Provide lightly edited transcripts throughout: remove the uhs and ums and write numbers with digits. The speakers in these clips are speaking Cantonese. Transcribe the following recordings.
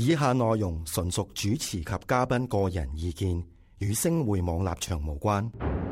以下內容純屬主持及嘉賓個人意見，與星匯網立場無關。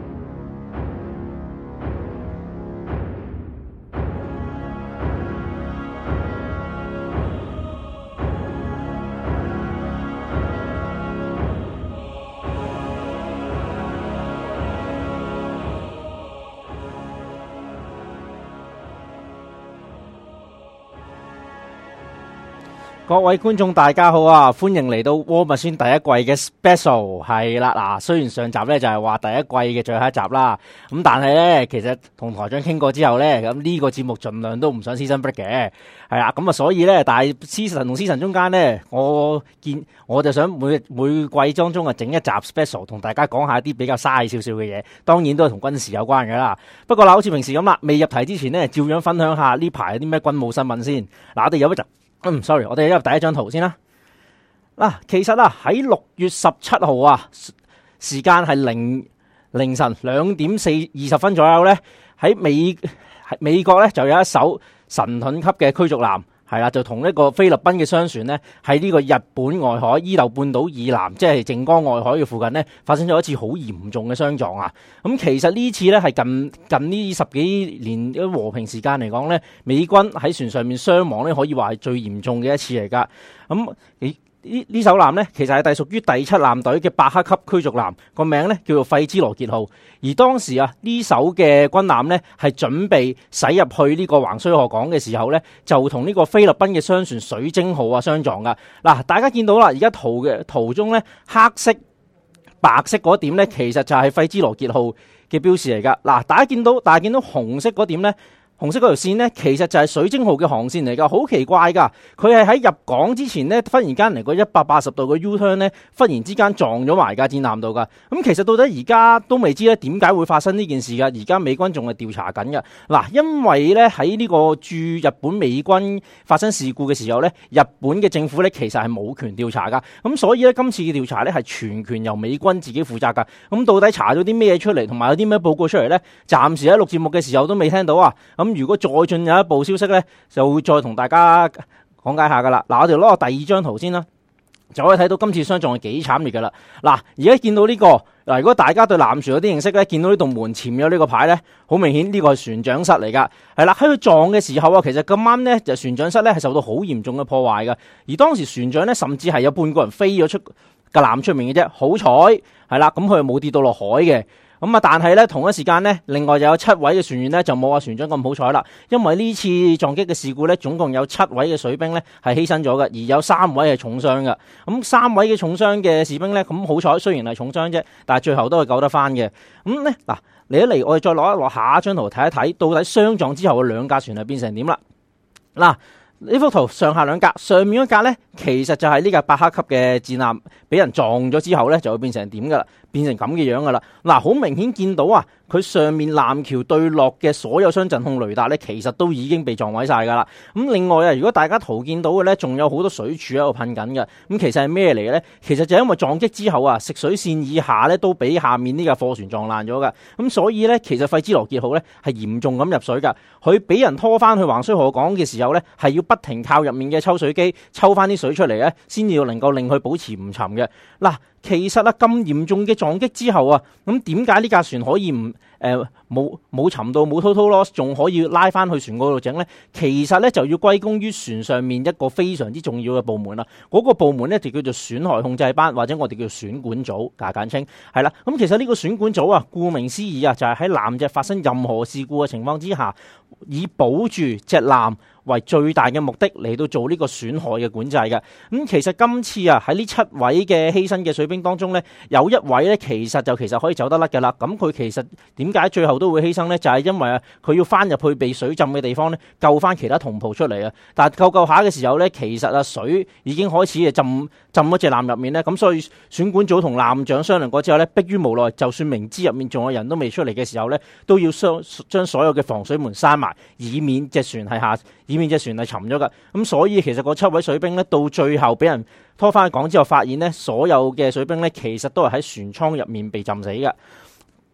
各位觀眾大家好啊，歡迎嚟到《War Machine》第一季嘅 Special 係啦。嗱，雖然上集咧就係話第一季嘅最後一集啦，咁但係咧其實同台長傾過之後咧，咁呢個節目盡量都唔想 season break 嘅，係啦，咁啊所以咧，但係 season 同 season 中間咧，我就想每季當中啊整一集 Special 同大家講下一啲比較嘥少少嘅嘢，當然都係同軍事有關嘅啦。不過嗱，好似平時咁啦，未入題之前呢，照樣分享下呢排有啲咩軍務新聞先。嗱，我哋有一集。sorry， 我哋入第一張圖先啦。嗱，其實啊喺6月17號啊，時間係凌晨2點20分左右咧，喺美國咧就有一艘神盾級嘅驅逐艦，係啦，就同一個菲律賓嘅商船呢，喺呢個日本外海伊豆半島以南，即係靜岡外海嘅附近呢，發生咗一次好嚴重嘅相撞啊！咁其實呢次呢，係近呢10幾年嘅和平時間嚟講呢，美軍喺船上面傷亡呢，可以話係最嚴重嘅一次嚟噶。咁呢艘艦呢，其實係隸屬於第7艦隊嘅伯克級驅逐艦，個名呢叫做費茲羅傑號。而當時啊，呢艘嘅軍艦呢，係準備駛入去呢個橫須賀港嘅時候呢，就同呢個菲律賓嘅商船水晶號啊相撞噶。嗱，大家見到啦，而家圖中呢，黑色、白色嗰點呢，其實就係費茲羅傑號嘅標示嚟噶。嗱，大家見到紅色嗰點呢。紅色嗰條線呢，其實就係水晶號嘅航線嚟噶，好奇怪噶。佢係喺入港之前呢，忽然間嚟個180度嘅 U-turn 呢，忽然之間撞咗埋架戰艦度噶。咁其實到底而家都未知咧，點解會發生呢件事噶？而家美軍仲係調查緊噶。嗱，因為咧喺呢個駐日本美軍發生事故嘅時候咧，日本嘅政府咧其實係冇權調查噶。咁所以咧今次嘅調查咧係全權由美軍自己負責噶。咁到底查咗啲咩出嚟，同埋有啲咩報告出嚟咧？暫時喺錄節目嘅時候都未聽到啊。咁如果再進有一步消息呢，就會再同大家講解下噶啦。嗱，我哋攞個第二張圖先啦，就可以睇到今次相撞係幾慘烈噶啦。嗱，而家見到呢個嗱，如果大家對艦船有啲認識呢，見到呢度門前有呢個牌呢，好明顯呢個係船長室嚟噶。係啦，喺佢撞嘅時候啊，其實咁啱呢，就船長室呢係受到好嚴重嘅破壞噶。而當時船長呢，甚至係有半個人飛咗出個艦出面嘅啫，好彩係啦，咁佢又冇跌到落海嘅。咁啊，但係咧同一時間咧，另外有7位嘅船員咧就冇阿船長咁好彩啦，因為呢次撞擊嘅事故咧，總共有7位嘅水兵咧係犧牲咗嘅，而有3位係重傷嘅。咁3位嘅重傷嘅士兵咧，咁好彩，雖然係重傷啫，但係最後都係救得翻嘅。咁咧嗱，嚟一嚟，我哋再攞一攞下一張圖睇一睇，到底相撞之後嘅兩架船係變成點啦？嗱。呢幅圖上下兩格，上面嗰格咧，其實就係呢架伯克級嘅戰艦俾人撞咗之後咧，就會變成點噶啦，變成咁嘅樣噶啦。嗱，好明顯見到啊，佢上面艦橋對落嘅所有雙陣控雷達咧，其實都已經被撞毀晒噶啦。咁另外啊，如果大家圖見到嘅咧，仲有好多水柱喺度噴緊嘅。咁其實係咩嚟嘅咧？其實就係因為撞擊之後啊，食水線以下咧都俾下面呢架貨船撞爛咗噶。咁所以咧，其實費茲羅傑號咧係嚴重咁入水噶。佢俾人拖翻去橫須賀港嘅時候咧，係要不停靠入面嘅抽水機抽翻啲水出嚟咧，先至能夠令佢保持唔沉嘅。嗱，其實啊咁嚴重嘅撞擊之後啊，咁點解呢架船可以唔冇沉到冇 total loss， 仲可以拉翻去船嗰度整呢？其實咧就要歸功於船上面一個非常之重要嘅部門啦。嗰個部門咧就叫做損害控制班，或者我哋叫損管組，簡稱係啦。咁其實呢個損管組啊，顧名思義啊，就係喺艦隻發生任何事故嘅情況之下，以保住隻艦為最大嘅目的嚟到做呢個損害嘅管制嘅。咁其實今次啊喺呢7位嘅犧牲嘅水兵當中呢，有1位呢其實可以走得甩嘅啦。咁佢其實點解最後都會犧牲呢？就係因為啊佢要翻入去被水浸嘅地方呢，救翻其他同袍出嚟啊。但係救下嘅時候呢，其實啊水已經開始浸咗隻艦入面呢。咁所以選管組同艦長商量過之後呢，迫於無奈，就算明知入面仲有人都未出嚟嘅時候呢，都要將所有嘅防水門閂埋，以免隻船係沉咗噶。咁所以其實嗰7位水兵呢，到最後俾人拖翻去港之後，發現呢所有嘅水兵呢，其實都係喺船艙入面被浸死嘅。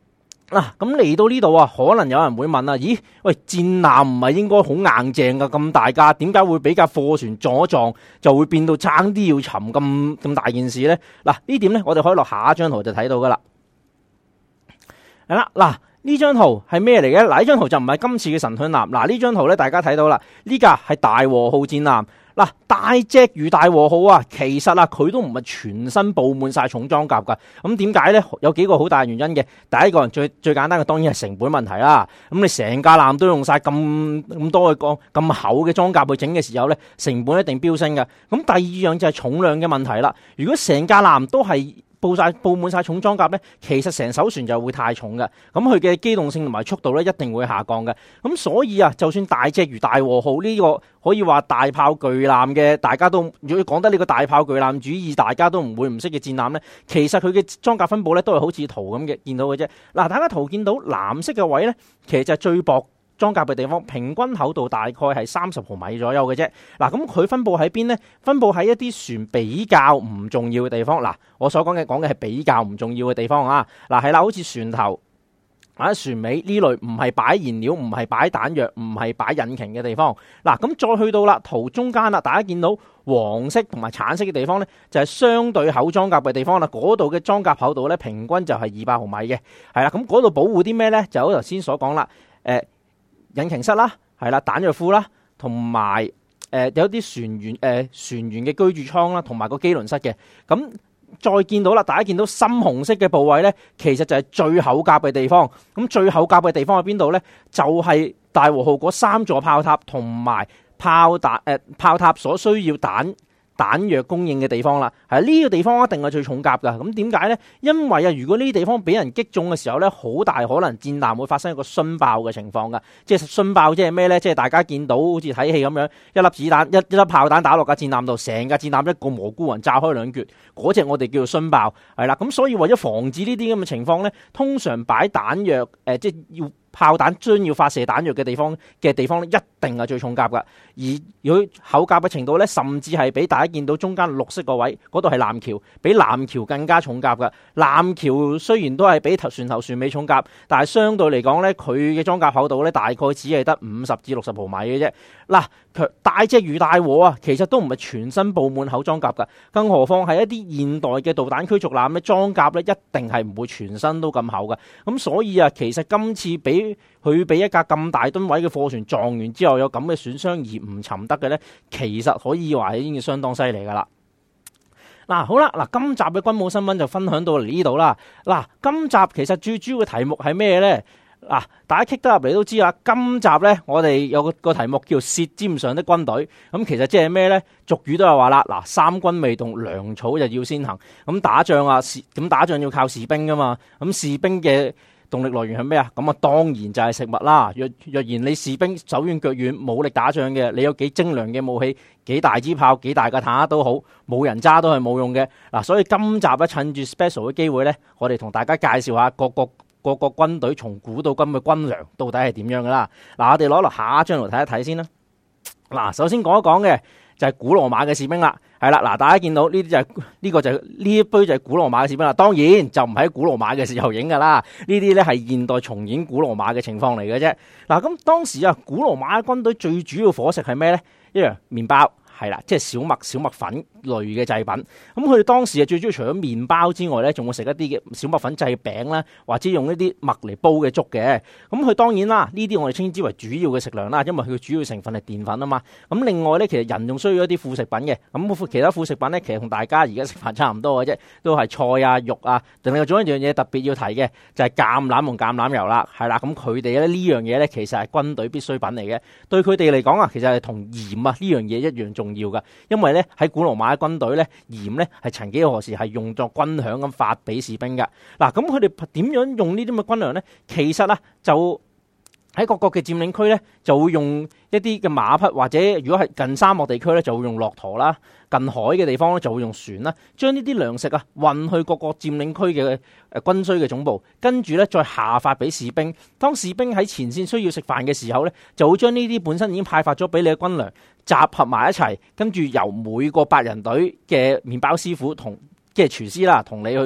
咁嚟到呢度啊，可能有人會問啊，咦，喂，戰艦唔係應該好硬淨噶，咁大架，點解會俾架貨船撞一撞就會變到差啲要沉咁大件事呢？呢點呢，我哋可以落下一張圖就睇到噶啦。係啦，呢張圖係咩嚟嘅？呢張圖就唔係今次嘅神盾艦。呢張圖呢，大家睇到啦，呢架係大和號戰艦。大隻如大和號啊，其實啊佢都唔係全身布滿晒重裝甲噶。咁點解呢？有幾個好大原因嘅。第一個最簡單嘅當然係成本問題啦。咁你成架艦都用晒咁多嘅咁厚嘅裝甲去整嘅時候呢，成本一定飆升嘅。咁第二樣就係重量嘅問題啦。如果成架艦都係布滿晒重裝甲呢，其實成艘船就會太重嘅，咁佢嘅機動性同埋速度呢，一定會下降嘅。咁所以啊，就算大隻如大和號呢個可以話大炮巨艦嘅，大家都如果講得呢個大炮巨艦主義，大家都唔會唔識嘅戰艦呢，其實佢嘅裝甲分佈呢，都係好似圖咁嘅見到嘅啫。大家圖見到藍色嘅位呢，其實就係最薄裝甲嘅地方，平均厚度大概係30毫米左右嘅啫。咁佢分佈喺邊呢？分佈喺一啲船比較唔重要嘅地方。我所講嘅係比較唔重要嘅地方啊。係啦，好似船頭或者船尾呢類唔係擺燃料、唔係擺彈藥、唔係擺引擎嘅地方。咁再去到啦圖中間啦，大家見到黃色同埋橙色嘅地方呢，就係相對厚裝甲嘅地方啦。嗰度嘅裝甲厚度呢，平均就係200毫米嘅。係啦，咁嗰度保護啲咩呢？就好頭先所講啦，引擎室啦，係啦，彈藥庫啦，同埋有啲船員嘅居住艙啦，同埋個機輪室嘅。咁再見到啦，大家見到深紅色嘅部位呢，其實就係最厚甲嘅地方。咁最厚甲嘅地方喺邊度呢？就係大和號嗰3座炮塔同埋炮塔所需要彈藥供應嘅地方啦。係呢個地方一定係最重甲噶。咁點解呢？因為啊，如果呢啲地方俾人擊中嘅時候呢，好大可能戰艦會發生一個殉爆嘅情況噶。即係殉爆即係咩呢？即係大家見到好似睇戲咁樣，一粒子彈一粒炮彈打落架戰艦度，成架戰艦一個蘑菇雲炸開兩橛，嗰隻我哋叫做殉爆。係啦，咁所以為咗防止呢啲咁嘅情況呢，通常擺彈藥即係要炮彈將要發射彈藥嘅地方咧，一定係最重甲噶。而如果厚甲嘅程度咧，甚至係比大家見到中間綠色個位嗰度係艦橋，比艦橋更加重甲噶。艦橋雖然都係比船頭船尾重甲，但係相對嚟講咧，佢嘅裝甲厚度咧，大概只係得50至60毫米嘅啫。大隻如大和啊，其實都唔係全身布滿厚裝甲噶，更何況係一啲現代嘅導彈驅逐艦咧，裝甲咧一定係唔會全身都咁厚噶。咁所以啊，其實今次俾一架咁大噸位嘅貨船撞完之後有咁嘅損傷而唔沉得嘅呢，其實可以話係已經相當犀利噶啦。好啦，今集嘅軍武新聞就分享到嚟呢度啦。今集其實最主要嘅題目係咩呢？大家 kick 得入嚟都知啦。今集呢，我哋有個題目叫舌尖上的軍隊。咁其實即係咩呢？俗語都有話啦，三軍未動，糧草就要先行。咁打仗要靠士兵噶嘛。咁士兵嘅動力來源係咩啊？咁啊，當然就係食物啦。若然你士兵手軟腳軟，冇力打仗嘅，你有幾精良嘅武器，幾大支炮，幾大嘅坦克都好，冇人揸都係冇用嘅。所以今集咧，趁住 special 嘅機會咧，我哋同大家介紹下各個軍隊從古到今嘅軍糧到底係點樣噶啦。我哋攞落下一張圖睇一睇先啦。首先講一講嘅就係古羅馬嘅士兵啦。係啦，大家見到呢啲就係呢一堆就係古羅馬嘅士兵啦。當然就唔喺古羅馬嘅時候影噶啦，呢啲咧係現代重演古羅馬嘅情況嚟嘅啫。咁當時啊，古羅馬嘅軍隊最主要伙食係咩咧？一樣麵包。係啦，即係小麥粉類嘅製品。咁佢哋當時最主要除咗麵包之外咧，仲會食一啲嘅小麥粉製餅啦，或者用一啲麥嚟煲嘅粥嘅。咁佢當然啦，呢啲我哋稱之為主要嘅食糧啦，因為佢嘅主要成分係澱粉啊嘛。咁另外咧，其實人仲需要一啲副食品嘅。咁其他副食品咧，其實同大家而家食飯差唔多嘅啫，都係菜啊、肉啊。另外仲有一樣嘢特別要提嘅，就係橄欖同橄欖油啦。係啦，咁佢哋咧呢樣嘢咧，其實係軍隊必需品嚟嘅。對佢哋嚟講啊，其實係同鹽啊呢樣嘢一樣重要噶，因為咧喺古羅馬嘅軍隊咧，鹽咧係曾幾何時係用作軍餉咁發俾士兵噶。咁佢哋點樣用呢啲咁嘅軍糧咧？其實啊，就喺各國嘅佔領區咧，就會用一啲嘅馬匹，或者如果係近沙漠地區咧，就會用駱駝啦；近海嘅地方咧，就會用船啦，將呢啲糧食啊運去各個佔領區嘅軍需嘅總部，跟住咧再下發俾士兵。當士兵喺前線需要食飯嘅時候咧，就會將呢啲本身已經派發咗俾你嘅軍糧集合埋一齊，跟住由每個8人隊嘅麵包師傅同即係廚師啦，同你去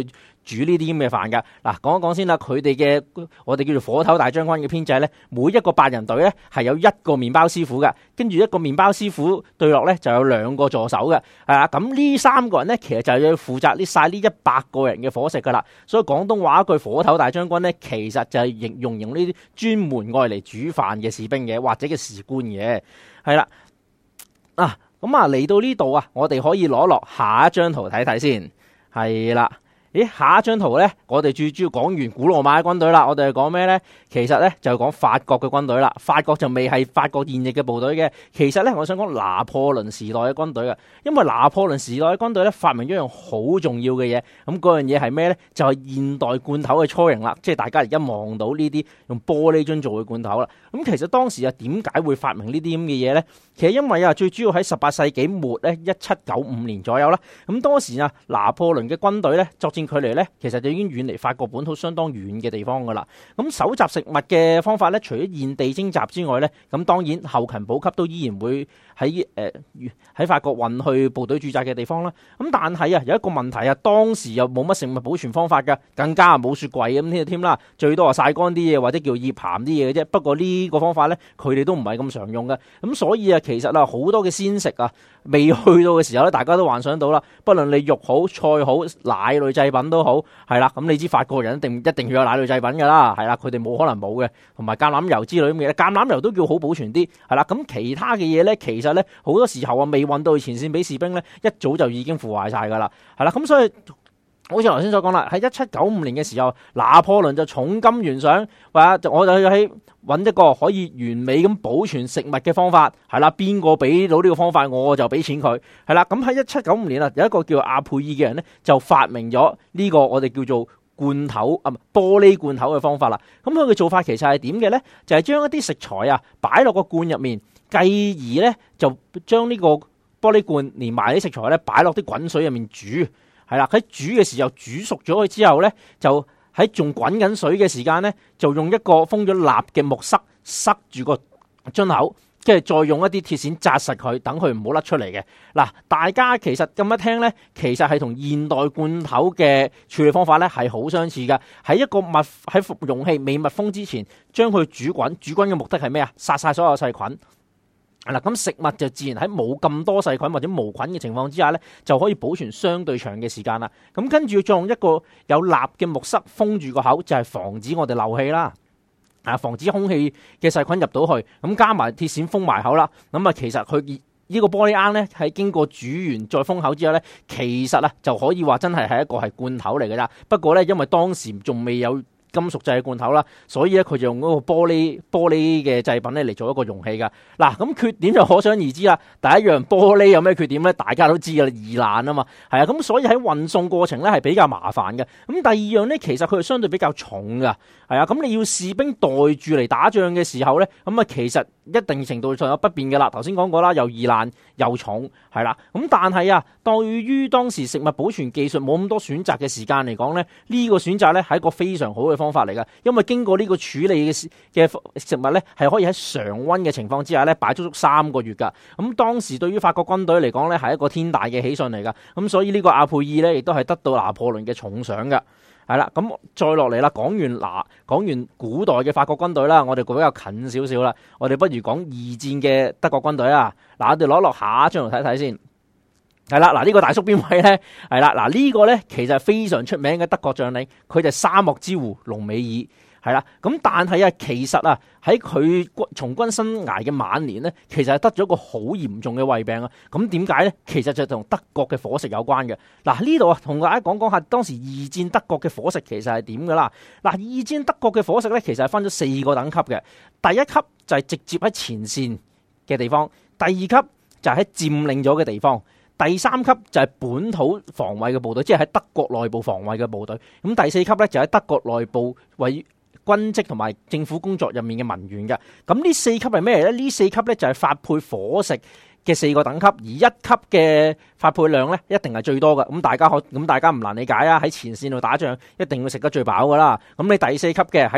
煮呢啲咁嘅飯噶。嗱，講一講先啦，佢哋嘅我哋叫做火頭大將軍嘅編制咧，每一個8人隊咧係有一個麵包師傅嘅，跟住一個麵包師傅對落咧就有2個助手嘅，係啦。咁呢3個人咧，其實就要負責呢100個人嘅伙食噶啦。所以廣東話一句火頭大將軍咧，其實就係形容呢啲專門愛嚟煮飯嘅士兵嘅，或者嘅士官嘅，係啦。咁嚟到呢度啊，我哋可以攞落下一張圖睇睇先，係啦。咦，下一張圖咧，我哋最主要講完古羅馬嘅軍隊啦，我哋係講咩咧？其實咧就係講法國嘅軍隊啦。法國就未係法國現役嘅部隊嘅，其實咧我想講拿破崙時代嘅軍隊嘅，因為拿破崙時代嘅軍隊咧發明咗一樣好重要嘅嘢，咁嗰樣嘢係咩咧？就係現代罐頭嘅雛形啦，即係大家而家望到呢啲用玻璃樽做嘅罐頭啦。咁其實當時啊，點解會發明呢啲咁嘅嘢咧？其實因為啊，最主要喺18世紀末咧，1795年左右啦，咁當時啊，拿破崙嘅軍隊咧作戰距離咧，其實就已經遠離法國本土相當遠嘅地方噶啦。咁搜集食物嘅方法咧，除咗現地徵集之外咧，咁當然後勤補給都依然會喺法國運去部隊駐紮嘅地方啦。咁但係啊，有一個問題啊，當時又冇乜食物保存方法噶，更加冇雪櫃咁添啦，最多係曬乾啲嘢或者叫醃鹹啲嘢嘅啫。不過呢個方法咧，佢哋都唔係咁常用嘅。咁所以啊，其實啊，好多嘅鮮食啊，未去到嘅時候咧，大家都幻想到啦。不論你肉好、菜好、奶類製品都好，係啦。咁你知法國人一定要有奶類製品噶啦，係啦，佢哋冇可能冇嘅，同埋橄欖油之類咁嘅嘢。橄欖油都叫好保存啲，係啦。咁其他嘅嘢咧，其實咧好多時候啊，未運到去前線俾士兵咧，一早就已經腐壞晒噶啦，係啦。咁所以好似頭先所講啦，喺1795年嘅時候，拿破崙就重金懸賞，話我就去揾一個可以完美咁保存食物嘅方法，係啦，邊個俾到呢個方法，我就俾錢佢，係啦。咁喺1795年啊，有一個叫阿佩爾嘅人咧，就發明咗呢個我哋叫做罐頭玻璃罐頭嘅方法啦。咁佢嘅做法其實係點嘅咧？就係將一啲食材啊擺落個罐入面，繼而咧就將呢個玻璃罐連埋啲食材咧擺落啲滾水入面煮。係啦，喺煮嘅時候煮熟咗佢之後咧，就喺仲滾緊水嘅時間咧，就用一個封咗蠟嘅木塞住個樽口，跟住再用一啲鐵線紮實佢，等佢唔好甩出嚟嘅。嗱，大家其實咁一聽咧，其實係同現代罐頭嘅處理方法咧係好相似噶。喺一個喺容器未密封之前，將佢煮滾。煮滾嘅目的係咩啊？殺晒所有細菌。嗱，咁食物就自然喺冇咁多細菌或者無菌嘅情況之下咧，就可以保存相對長嘅時間啦。咁跟住再用一個有蠟嘅木塞封住個口，就係防止我哋漏氣啦，防止空氣嘅細菌入到去。咁加埋鐵線封埋口啦。咁啊，其實佢呢個玻璃罌咧，喺經過煮完再封口之後咧，其實啊就可以話真係一個係罐頭嚟㗎啦。不過咧，因為當時仲未有金屬製嘅罐頭啦，所以咧佢就用嗰個玻璃嘅製品咧嚟做一個容器噶。嗱，咁缺點就可想而知啦。第一樣，玻璃有咩缺點咧？大家都知噶啦，易爛啊嘛，係啊。咁所以喺運送過程咧係比較麻煩嘅。咁第二樣咧，其實佢係相對比較重噶，係啊。咁你要士兵袋住嚟打仗嘅時候咧，咁啊其實一定程度上有不便嘅啦。頭先講過啦，又易爛又重，係啦。咁但係啊，對於當時食物保存技術冇咁多選擇嘅時間嚟講咧，呢個選擇咧係一個非常好嘅方法嚟噶，因為經過呢個處理嘅食物咧，係可以喺常溫嘅情況之下咧，擺足3個月噶。咁當時對於法國軍隊嚟講咧，係一個天大嘅喜訊嚟噶。咁所以呢個阿佩爾咧，亦都係得到拿破崙嘅重賞噶。係啦，咁再落嚟啦，講完古代嘅法國軍隊啦，我哋比較近少少啦，我哋不如講二戰嘅德國軍隊啊。嗱，我哋攞落下一張圖睇睇先。係啦，嗱，呢個大叔邊位咧？係啦，嗱，呢個咧其實係非常出名嘅德國將領，佢就係沙漠之狐隆美爾。係啦，咁但係啊，其實啊喺佢從軍生涯嘅晚年咧，其實係得咗一個好嚴重嘅胃病啊。咁點解咧？其實就同德國嘅伙食有關嘅。嗱，呢度啊，同大家講下當時二戰德國嘅伙食其實係點噶啦。嗱，二戰德國嘅伙食咧，其實係分咗4個等級嘅。第一級就係直接喺前線嘅地方，第二級就係喺佔領咗嘅地方。第3級就係本土防衛嘅部隊，即係喺德國內部防衛嘅部隊。咁第4級咧就喺德國內部為軍職同埋政府工作入面嘅文員嘅。咁呢4級係咩嚟咧？呢4級咧就係發配伙食嘅4個等級，而1級嘅發配量咧一定係最多嘅。咁大家唔難理解啊！喺前線度打仗一定會食得最飽噶啦。咁你第4級嘅喺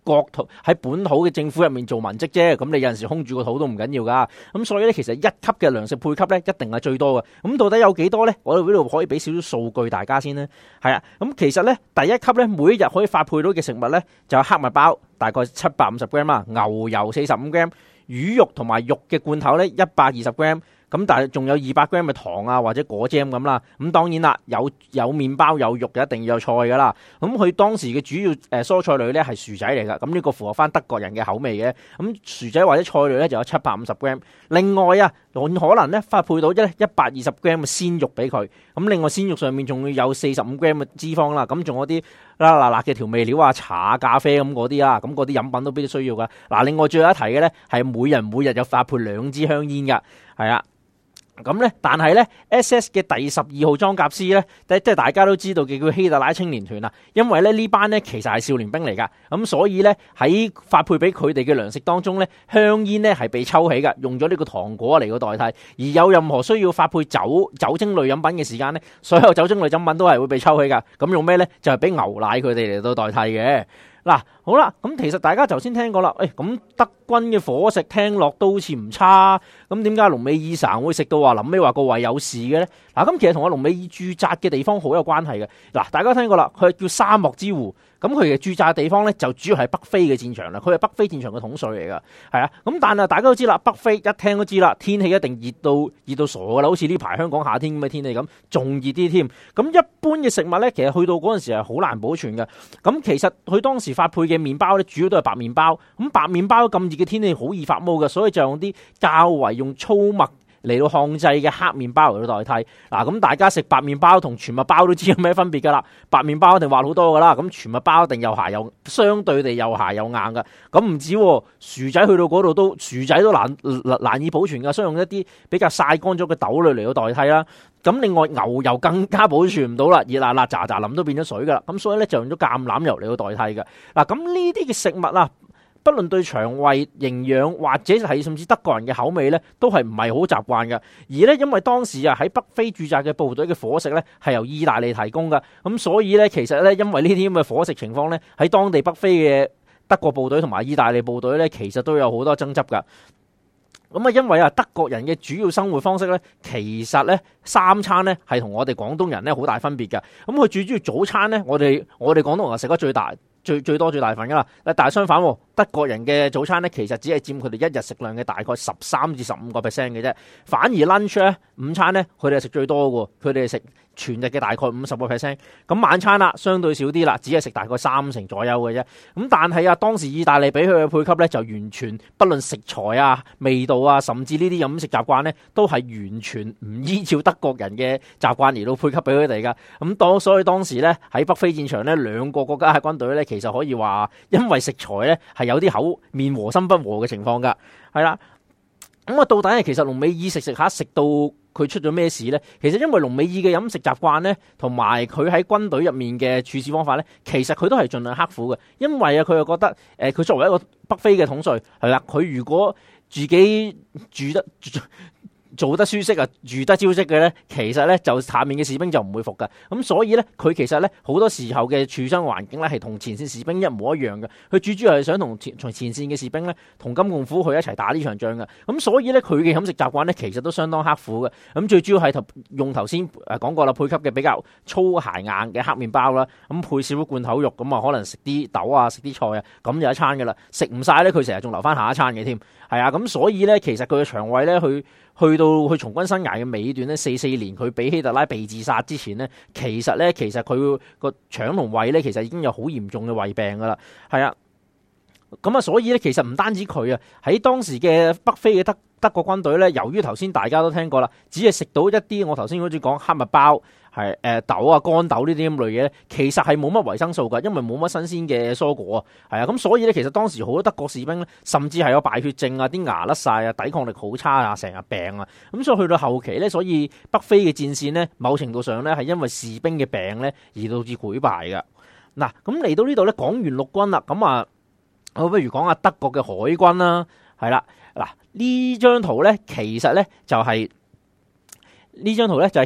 喺本土嘅政府入面做文職啫，咁你有陣時空住個肚都唔緊要噶。咁所以咧，其實一級嘅糧食配給咧一定係最多嘅。咁到底有幾多咧？我哋呢度可以俾少少數據大家先啦。係啊，咁其實咧第一級咧每一日可以發配到嘅食物咧就有黑麥包大概750 gram 啊，牛油45 gram， 魚肉同埋肉嘅罐頭咧120 gram。咁但係仲有200 gram 嘅糖啊或者果醬咁啦，咁當然啦，有麵包有肉就一定要有菜噶啦。咁佢當時嘅主要蔬菜類咧係薯仔嚟噶，咁呢個符合翻德國人嘅口味嘅。咁薯仔或者菜類咧就有750 gram。另外啊，可能咧發配到120 gram 嘅鮮肉俾佢。咁另外鮮肉上面仲會有45 gram 嘅脂肪啦，咁仲有啲辣嘅調味料啊、茶啊、咖啡咁嗰啲啊，咁嗰啲飲品都必須需要噶。嗱，另外最後一提嘅咧係每日有發配2支香煙噶，係啊。咁咧，但係咧 SS 嘅第12號裝甲師咧，即係大家都知道嘅叫希特拉青年團啊。因為咧呢班咧其實係少年兵嚟噶，咁所以咧喺發配俾佢哋嘅糧食當中咧，香煙咧係被抽起噶，用咗呢個糖果嚟個代替。而有任何需要發配酒精類飲品嘅時間咧，所有酒精類飲品都係會被抽起噶。咁用咩咧？就係俾牛奶佢哋嚟到代替嘅。嗱，好啦，咁其實大家頭先聽過啦，咁德軍嘅伙食聽落都好似唔差，咁點解隆美爾省會食到話臨尾話個胃有事嘅咧？嗱，咁其實同阿隆美爾駐紮嘅地方好有關係嘅。嗱，大家聽過啦，佢係叫沙漠之湖，咁佢嘅駐紮嘅地方咧就主要係北非嘅戰場啦，佢係北非戰場嘅統帥嚟噶，係啊，咁但係大家都知啦，北非一聽都知啦，天氣一定熱到傻噶啦，好似呢排香港夏天咁嘅天氣咁，仲熱啲添。咁一般嘅食物咧，其實去到嗰陣時係好難保存嘅。咁其實佢當時發配嘅麵包咧，主要都係白麵包。咁白麵包咁熱嘅天氣好易發毛嘅，所以就用啲較為用粗麥嚟到控制嘅黑麵包嚟到代替。嗱，咁大家食白麵包同全麥包都知有咩分別噶啦。白麵包一定滑好多噶啦，咁全麥包一定又鞋又相對地又鞋又硬噶。咁唔止薯仔去到嗰度都薯仔都難以保存噶，所以用一啲比較曬乾咗嘅豆類嚟到代替啦。咁另外牛油更加保存唔到啦，熱辣辣喳喳淋都變咗水噶啦。咁所以咧就用咗橄欖油嚟到代替嘅。嗱，咁呢啲嘅食物啊，不論對腸胃營養或者係甚至德國人嘅口味咧，都係唔係好習慣嘅。而咧因為當時啊喺北非駐紮嘅部隊嘅伙食咧係由意大利提供嘅，咁所以咧其實咧因為呢啲咁嘅伙食情況咧，喺當地北非嘅德國部隊同埋意大利部隊咧，其實都有好多爭執噶。咁啊，因為啊德國人嘅主要生活方式咧，其實咧三餐咧係同我哋廣東人咧好大分別嘅。咁佢最主要早餐咧，我哋廣東人食得最多最大份噶啦。但係相反，德國人嘅早餐咧其實只係佔佢哋一日食量嘅大概13至15% 嘅啫。反而 lunch 咧午餐咧，佢哋係食最多嘅，佢哋係食全日嘅大概50%。咁晚餐啦，相對少啲啦，只係食大概30%左右嘅啫。咁但係啊，當時意大利俾佢嘅配給咧，就完全不論食材啊、味道啊，甚至呢啲飲食習慣咧，都係完全唔依照德國人嘅習慣而到配給俾佢哋噶。所以當時咧喺北非戰場咧，兩個國家嘅軍隊咧，其實可以話因為食材咧係有啲口面和心不和嘅情況噶，係啦。咁啊，到底係其實隆美爾食到佢出咗咩事咧？其實因為隆美爾嘅飲食習慣咧，同埋佢喺軍隊入面嘅處事方法咧，其實佢都係盡量刻苦嘅。因為啊，佢又覺得佢作為一個北非嘅統帥，係啦，佢如果自己做得舒適啊，住得招積嘅咧，其實咧就下面嘅士兵就唔會服噶。咁所以咧，佢其實咧好多時候嘅處身環境咧係同前線士兵一模一樣嘅。佢主要係想同前線嘅士兵咧同甘共苦去一齊打呢場仗嘅。咁所以咧，佢嘅飲食習慣咧其實都相當刻苦嘅。咁最主要係用頭先講過啦，配給嘅比較粗鞋硬嘅黑麵包啦，咁配少少罐頭肉，咁啊可能食啲豆啊，食啲菜啊，咁就一餐噶啦。食唔晒咧，佢成日仲留翻下一餐嘅添。係啊，咁所以咧，其實佢嘅腸胃咧，去到佢從軍生涯嘅尾段咧，44年佢俾希特拉被自殺之前咧，其實佢個腸同胃咧，其實已經有好嚴重嘅胃病噶啦。係啊，咁啊，所以咧，其實唔單止佢啊，喺當時嘅北非嘅德國軍隊咧，由於頭先大家都聽過啦，只係食到一啲我頭先好似講黑麥包。係豆啊、乾豆呢啲咁類嘢咧，其實係冇乜維生素噶，因為冇乜新鮮嘅蔬果啊，係啊，咁所以咧，其實當時好多德國士兵咧，甚至係有敗血症啊，啲牙甩晒啊，抵抗力好差啊，成日病啊，咁所以去到後期咧，所以北非嘅戰線咧，某程度上咧係因為士兵嘅病咧而導致潰敗噶。嗱，咁嚟到呢度咧，講完陸軍啦，咁啊，我不如講下德國嘅海軍啦，係啦，嗱呢張圖咧，其實咧就係、呢張圖咧就係其實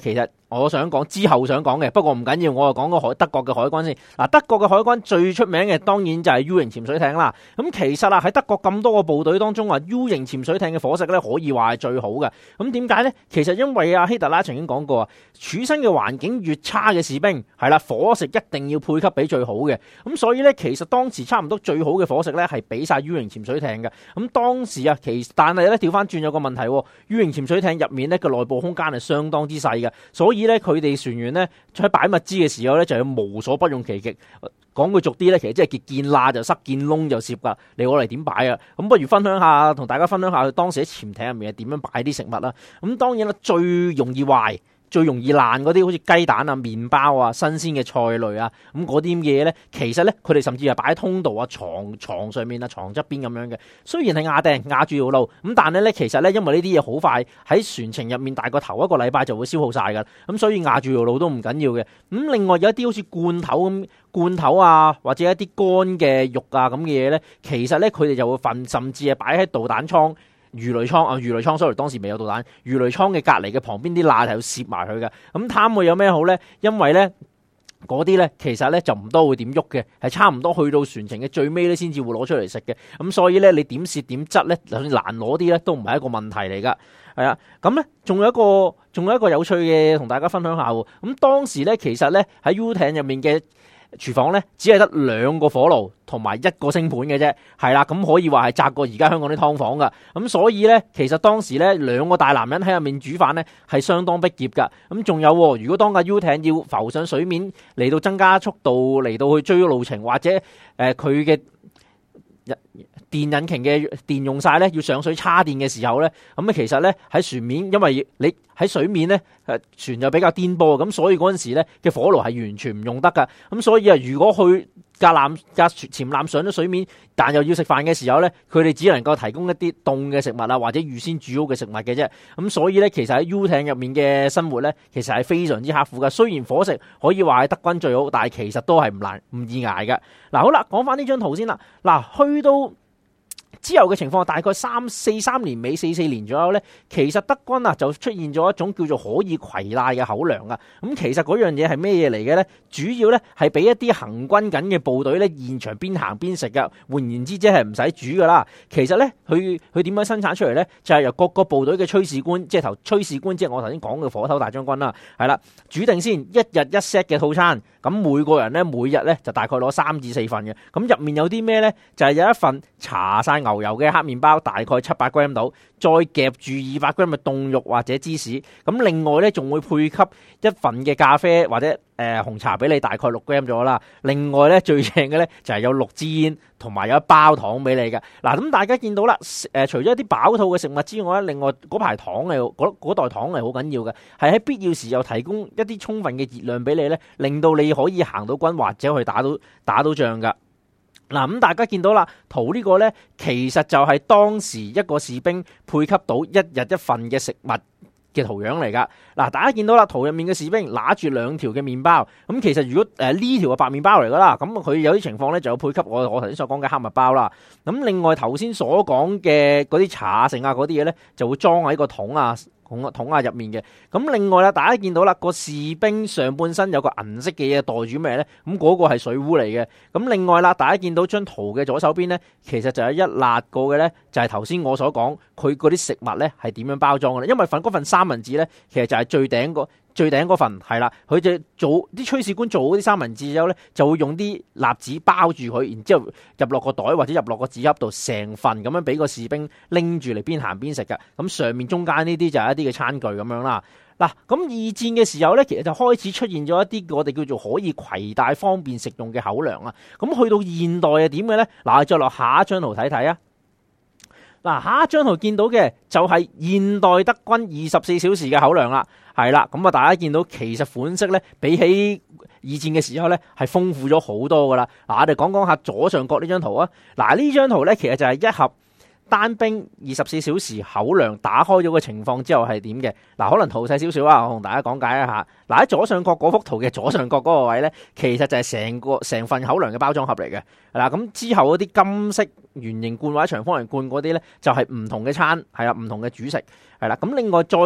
我想講之後想講嘅，不過唔緊要，我就講個德國嘅海軍先。嗱，德國嘅海軍最出名嘅當然就係 U 型潛水艇啦。咁其實啊喺德國咁多個部隊當中啊 ，U 型潛水艇嘅伙食咧可以話係最好嘅。咁點解呢？其實因為希特拉曾經講過啊，處身嘅環境越差嘅士兵係啦，伙食一定要配給俾最好嘅。咁所以咧，其實當時差唔多最好嘅伙食咧係俾晒 U 型潛水艇嘅。咁當時啊，但係咧調翻轉有個問題，U 型潛水艇入面咧個內部空間係相當之細嘅，所以咧佢哋船員咧喺擺物資嘅時候咧就要無所不用其極。講句俗啲咧，其實即係見罅就塞，見窿就攝噶。你攞嚟點擺啊？咁不如分享下，同大家分享下當時喺潛艇入面係點樣擺啲食物啦。咁當然啦，最容易壞、最容易爛嗰啲，好似雞蛋啊、麵包啊、新鮮嘅菜類啊，咁嗰啲嘢咧，其實咧佢哋甚至係擺喺通道啊、床上面啊、床側邊咁樣嘅。雖然係壓定壓住條路，咁但係咧其實咧，因為呢啲嘢好快喺船程入面，大概頭一個禮拜就會消耗晒噶。咁所以壓住條路都唔緊要嘅。咁另外有一啲好似罐頭啊，或者一啲乾嘅肉啊咁嘅嘢咧，其實咧佢哋就會甚至係擺喺導彈倉。魚雷倉 sorry 當時未有導彈，魚雷倉嘅隔離嘅旁邊啲罅係要攝埋佢嘅。咁貪會有咩好咧？因為咧嗰啲咧其實咧就唔多會點喐嘅，係差唔多去到船程嘅最尾咧先至會攞出嚟食嘅。咁所以咧你點攝點質咧，就算難攞啲咧都唔係一個問題嚟噶。係啊，咁咧仲有一個有趣嘅同大家分享下喎。咁當時咧其實咧喺 U 艇入面嘅廚房咧只係得2個火爐同埋1個星盤嘅啫，係啦，咁可以話係窄過而家香港啲劏房噶。咁所以咧，其實當時咧2個大男人喺入面煮飯咧係相當逼仄噶。咁仲有，如果當架 U 艇要浮上水面嚟到增加速度嚟到去追路程，或者佢嘅電引擎嘅電用晒咧，要上水叉電嘅時候咧，咁其實咧喺船面，因為你喺水面咧，船就比較顛簸，咁所以嗰陣時咧嘅火爐係完全唔用得噶。咁所以啊，如果去架潛艦上咗水面，但又要食飯嘅時候咧，佢哋只能夠提供一啲凍嘅食物啊，或者預先煮好嘅食物嘅啫。咁所以咧，其實喺 U 艇入面嘅生活咧，其實係非常之刻苦噶。雖然伙食可以話係德軍最好，但係其實都係唔易捱噶。嗱，好啦，講翻呢張圖先啦。嗱，去到之後嘅情況，大概43年尾44年左右咧，其實德軍啊就出現咗一種叫做可以攜帶嘅口糧啊。咁其實嗰樣嘢係咩嘢嚟嘅咧？主要咧係俾一啲行軍緊嘅部隊咧現場邊行邊食噶。換言之，即係唔使煮噶啦。其實咧，佢點樣生產出嚟咧？就係由各個部隊嘅炊事官，即係我頭先講嘅火頭大將軍啦，係啦，煮定先1日1 set 嘅套餐。咁每個人咧每日咧就大概攞3至4份嘅。咁入面有啲咩咧？就係有一份搽晒牛油嘅黑麵包，大概700 gram 到，再夾住200 gram 嘅凍肉或者芝士。咁另外咧仲會配給一份嘅咖啡或者紅茶俾你，大概6 gram 咗啦。另外咧最正嘅咧就係有6支煙同埋有一包糖俾你嘅。嗱，咁大家見到啦，除咗一啲飽肚嘅食物之外咧，另外嗰袋糖係好緊要嘅，係喺必要時又提供一啲充分嘅熱量俾你咧，令到你可以行到軍或者去打到仗噶。嗱，咁大家見到啦，圖呢個咧其實就係當時一個士兵配給到1日1份嘅食物嘅圖樣嚟噶。嗱，大家見到啦，圖入面嘅士兵拿住2條嘅麵包，咁其實如果呢條係白麵包嚟噶啦，咁佢有啲情況咧就有配給我頭先所講嘅黑麥包啦。咁另外頭先所講嘅嗰啲茶剩啊嗰啲嘢咧，就會裝喺個桶啊入面嘅。咁另外啦，大家見到啦，個士兵上半身有個銀色嘅嘢袋住咩咧？咁嗰個係水壺嚟嘅。咁另外啦，大家見到張圖嘅左手邊咧，其實就有一辣個嘅咧，就係頭先我所講佢嗰啲食物咧係點樣包裝嘅咧？因為嗰份三文治咧，其實就係最頂嗰份係啦，佢就做啲炊事官做好啲三文治之後咧，就會用啲蠟紙包住佢，然之後入落個袋或者入落個紙盒度，成份咁樣俾個士兵拎住嚟邊行邊食㗎。咁上面中間呢啲就係一啲嘅餐具咁樣啦。嗱，咁二戰嘅時候咧，其實就開始出現咗一啲我哋叫做可以攜帶方便食用嘅口糧啊。咁去到現代係點嘅咧？嗱，再落下一張圖睇睇啊。嗱，下一張圖見到嘅就係現代德軍24小時嘅口糧啦，係啦，咁啊大家見到其實款式咧比起二戰嘅時候咧係豐富咗好多噶啦。嗱，我哋講下左上角呢張圖啊。嗱，呢張圖咧其實就係一盒單兵24小時口糧打開咗嘅情況之後係點嘅。嗱，可能圖細少少啊，我同大家講解一下。嗱，喺左上角嗰幅圖嘅左上角嗰個位咧，其實就係成份口糧嘅包裝盒嚟嘅。嗱，咁之後嗰啲金色圓形罐或者長方形罐嗰啲咧，就係唔同嘅餐，係啦，唔同嘅主食，係啦。咁另外再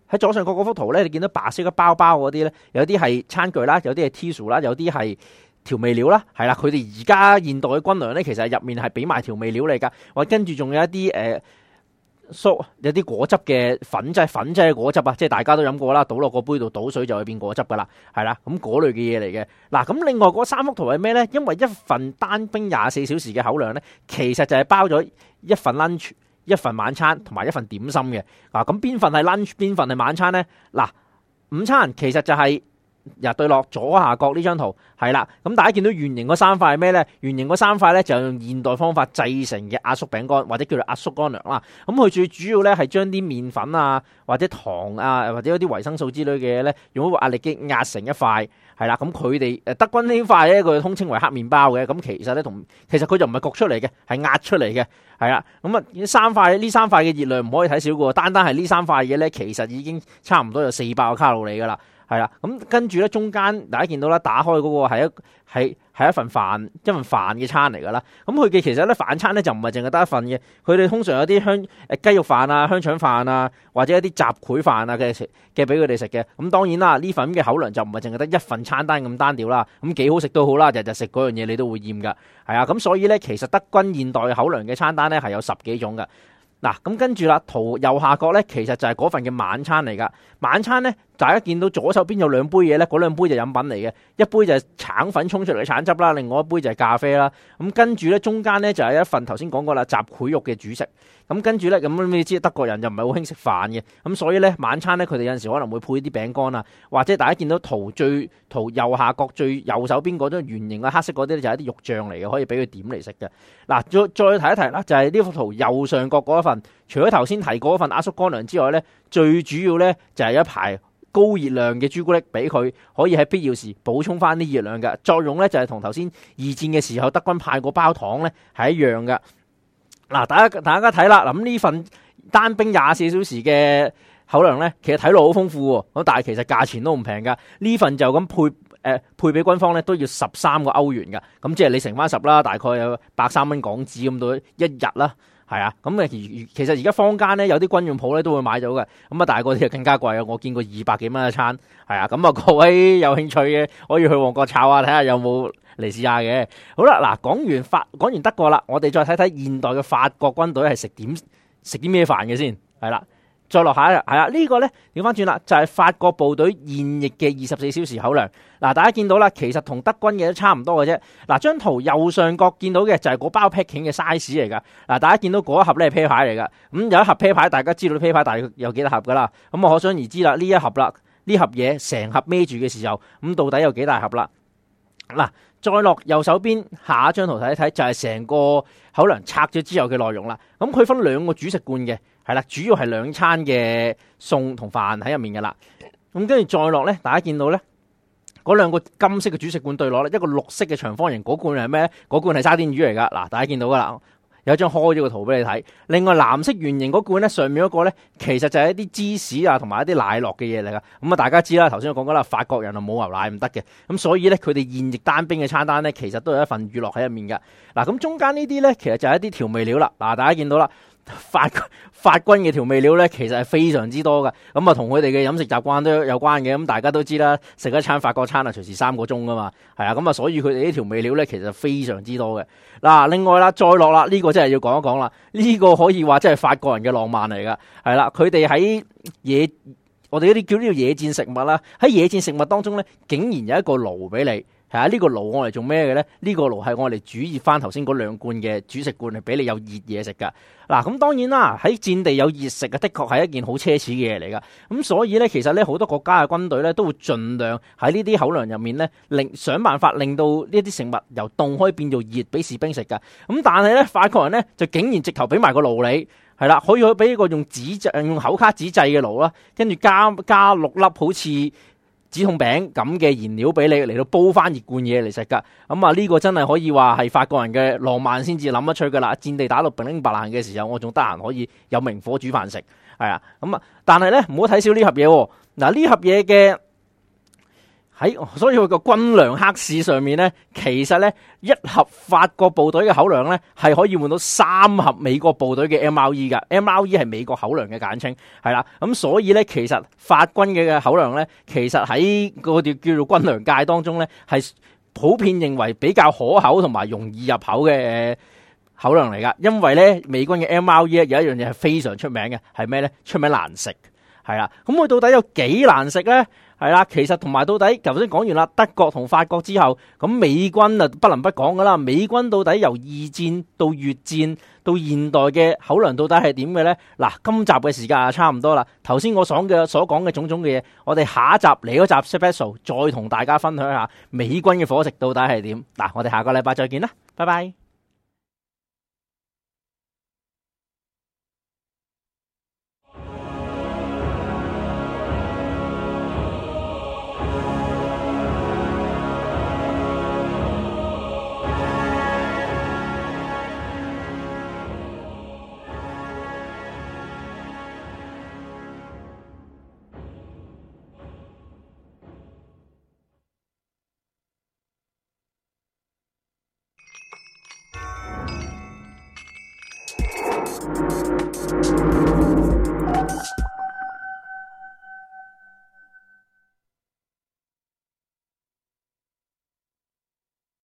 喺左上角嗰幅圖咧，你見到白色嘅包包嗰啲咧，有啲係餐具啦，有啲係 tissue 啦，有啲係調味料啦，係啦，佢哋而家現代嘅軍糧咧，其實入面係俾埋調味料嚟噶，或跟住仲有一啲有啲果汁嘅粉劑嘅果汁啊，即係大家都飲過啦，倒落個杯度倒水就會變果汁噶啦，係啦，咁嗰類嘅嘢嚟嘅。嗱，咁另外嗰3幅圖係咩咧？因為一份單兵24小時嘅口糧咧，其實就係包咗一份 lunch、一份晚餐同埋一份點心嘅。嗱，咁邊份係 lunch， 邊份係晚餐咧？嗱，午餐其實就係對落左下角呢張圖係啦，咁大家見到圓形嗰3塊係咩咧？圓形嗰3塊咧就用現代方法製成嘅壓縮餅乾或者叫做壓縮乾糧啦。咁佢最主要咧係將啲麵粉啊或者糖啊或者一啲維生素之類嘅嘢咧，用一個壓力機壓成一塊係啦。咁佢哋德軍呢塊咧，佢通稱為黑麵包嘅。咁其實咧其實佢就唔係焗出嚟嘅，係壓出嚟嘅係啦。咁啊呢三塊嘅熱量唔可以睇少嘅，單係呢3塊嘢咧，其實已經差唔多有400個卡路里噶啦。係啦，咁跟住咧中間大家見到啦，打開嗰個係一份飯嘅餐嚟噶啦。咁佢嘅其實咧飯餐咧就唔係淨係得一份嘅，佢哋通常有啲雞肉飯啊、香腸飯啊，或者一啲雜燴飯啊嘅俾佢哋食嘅。咁當然啦，呢份嘅口糧就唔係淨係得一份餐單咁單調啦。咁幾好食都好啦，日日食嗰樣嘢你都會厭噶。係啊，咁所以咧其實德軍現代口糧嘅餐單咧係有10幾種噶。嗱，咁跟住啦，圖右下角咧，其實就係嗰份嘅晚餐嚟噶。晚餐咧，大家見到左手邊有2杯嘢咧，嗰2杯就飲品嚟嘅，一杯就係橙粉沖出嚟嘅橙汁啦，另外一杯就係咖啡啦。咁跟住咧，中間咧就係一份頭先講過啦，雜燴肉嘅主食。咁跟住咧，咁你知德國人就唔係好興食飯嘅，咁所以咧晚餐咧佢哋有陣時可能會配啲餅乾啊，或者大家見到圖右下角最右手邊嗰種圓形嘅黑色嗰啲咧就係一啲肉醬嚟嘅，可以俾佢點嚟食嘅。嗱，再提一提啦，就係呢幅圖右上角嗰一份，除咗頭先提過嗰份壓縮乾糧之外咧，最主要咧就係一排高熱量嘅朱古力俾佢，可以喺必要時補充翻啲熱量嘅作用咧，就係同頭先二戰嘅時候德軍派過包糖咧係一樣嘅。嗱，大家睇啦，咁呢份單兵24小時嘅口糧咧，其實睇落好豐富喎，咁但係其實價錢都唔平噶。呢份就咁配俾軍方咧都要13個歐元噶，咁即係你乘翻10啦，大概有103蚊港紙咁到一日啦，係啊。咁其實而家坊間咧有啲軍用鋪咧都會買到嘅，咁啊大個啲就更加貴啊，我見過200幾蚊一餐，係啊。咁啊各位有興趣嘅可以去旺角炒下睇下有冇嚟試下嘅。好啦，嗱，講完德國啦，我哋再睇睇現代嘅法國軍隊係食啲咩飯嘅先，係啦。再落下係啦，呢個咧調翻轉啦，就係法國部隊現役嘅24小時口糧。嗱，大家見到啦，其實同德軍嘅都差唔多嘅啫。嗱，張圖右上角見到嘅就係嗰包 packing 嘅 size 嚟噶。嗱，大家見到嗰一盒咧係啤牌嚟噶，咁有一盒啤牌，大家知道啤牌大約有幾多盒噶啦。咁我可想而知啦，呢盒嘢成盒孭住嘅時候，咁到底有幾大盒啦？嗱，再落右手邊下一張圖睇一睇，就係成個口糧拆咗之後嘅內容啦。咁佢分2個主食罐嘅，係啦，主要係2餐嘅餸同飯喺入面嘅啦。咁跟住再落咧，大家見到咧嗰2個金色嘅主食罐對落咧，一個綠色嘅長方形嗰罐係咩咧？嗰罐係沙甸魚嚟噶。嗱，大家見到噶啦。有一張開咗個圖俾你睇，另外藍色圓形嗰罐咧，上面嗰個咧，其實就係一啲芝士啊，同埋一啲奶酪嘅嘢嚟噶。咁啊，大家知啦，頭先我講過啦，法國人啊冇牛奶唔得嘅，咁所以咧，佢哋現役單兵嘅餐單咧，其實都有一份乳酪喺入面噶。嗱，咁中間呢啲咧，其實就係一啲調味料啦。嗱，大家見到啦。法軍嘅調味料咧，其實係非常之多噶，咁啊同佢哋嘅飲食習慣都有關嘅。咁大家都知啦，食一餐法國餐啊，隨時3個鐘噶嘛，係啊，咁啊，所以佢哋啲調味料咧，其實非常之多嘅。嗱，另外啦，再落啦，呢個真係要講一講啦，呢個可以話真係法國人嘅浪漫嚟噶，係啦，佢哋喺我哋呢啲叫呢個野戰食物啦，喺野戰食物當中咧，竟然有一個爐俾你。係啊，呢個爐我嚟做咩嘅咧？呢個爐係我嚟煮熱翻頭先嗰2罐嘅主食罐，嚟俾你有熱嘢食噶。嗱，咁當然啦，喺戰地有熱食啊，的確係一件好奢侈嘅嘢嚟噶。咁所以咧，其實咧好多國家嘅軍隊咧都會盡量喺呢啲口糧入面咧，想辦法令到呢啲食物由凍可以變做熱俾士兵食噶。咁但係咧，法國人咧就竟然直頭俾埋個爐你，係啦，可以俾一個用口卡紙製嘅爐啦，跟住加6粒好似止痛餅咁嘅燃料俾你嚟到煲翻熱罐嘢嚟食噶。咁啊呢個真係可以話係法國人嘅浪漫先至諗得出噶啦。戰地打到乒呤白爛嘅時候，我仲得閒可以有明火煮飯食，係啊。咁啊，但係咧唔好睇少呢盒嘢。嗱，呢盒嘢嘅所以佢個軍糧黑市上面咧，其實咧一盒法國部隊嘅口糧咧係可以換到3盒美國部隊嘅 MRE 噶 ，MRE 係美國口糧嘅簡稱，係啦。咁所以咧，其實法軍嘅口糧咧，其實喺嗰條叫做軍糧界當中咧，係普遍認為比較可口同埋容易入口嘅口糧嚟噶。因為咧美軍嘅 MRE 有一樣嘢係非常出名嘅，係咩咧？出名難食，係啦。咁佢到底有幾難食咧？係啦，其實同埋到底，頭先講完啦，德國同法國之後，咁美軍啊不能不講噶啦。美軍到底由二戰到越戰到現代嘅口糧到底係點嘅咧？嗱，今集嘅時間啊差唔多啦。頭先我所講嘅種種嘅嘢，我哋下一集嚟嗰集 special 再同大家分享一下美軍嘅伙食到底係點。嗱，我哋下個禮拜再見啦，拜拜。